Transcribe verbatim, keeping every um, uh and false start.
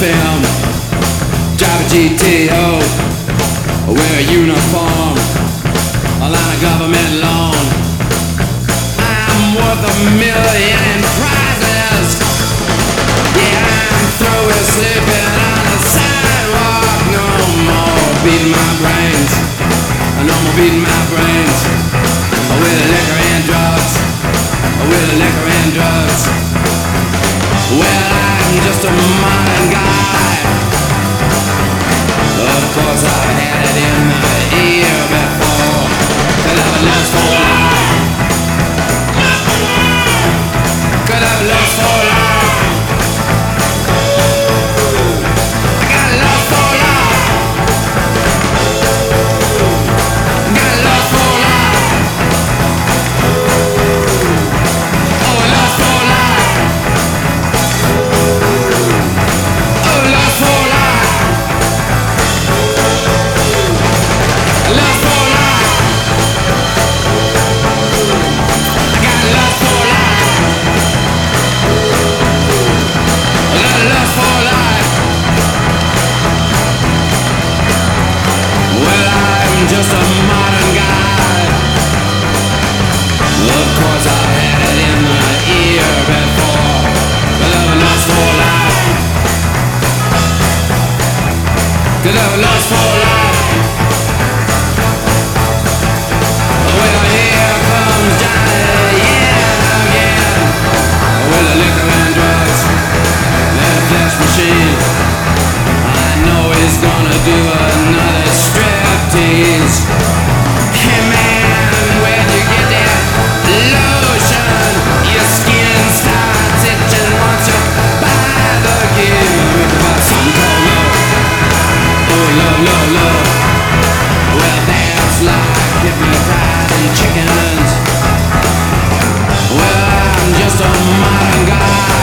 film, drive a G T O, wear a uniform, a line of government loan. I'm worth a million in prizes. Yeah, I'm through with sleeping on the sidewalk. No more beating my brains. No more beating my brains with liquor and drugs. With liquor and drugs. Well, I'm just a modern guy. Of course I've had it in the ear before. Could have a lust for life. Could have a lust for life. I got a lust for life. I got a lust for life. Oh, a lust for life. Oh, lust for life. Lust for life. I got lust for life. I got lust for life. Well, I'm just a modern guy. Of course I had it in the ear before. But I lust for life. Could have lust for life. Well, here comes Johnny, yeah, again. With the liquor and drugs and a flesh machine. I know he's gonna do another striptease. Hey man, where'd you get that lotion? Your skin starts itching once you buy the gear. About something called love. Oh, love, love, love. Well, that's like hypnotizing chickens. Well, I'm just a modern guy.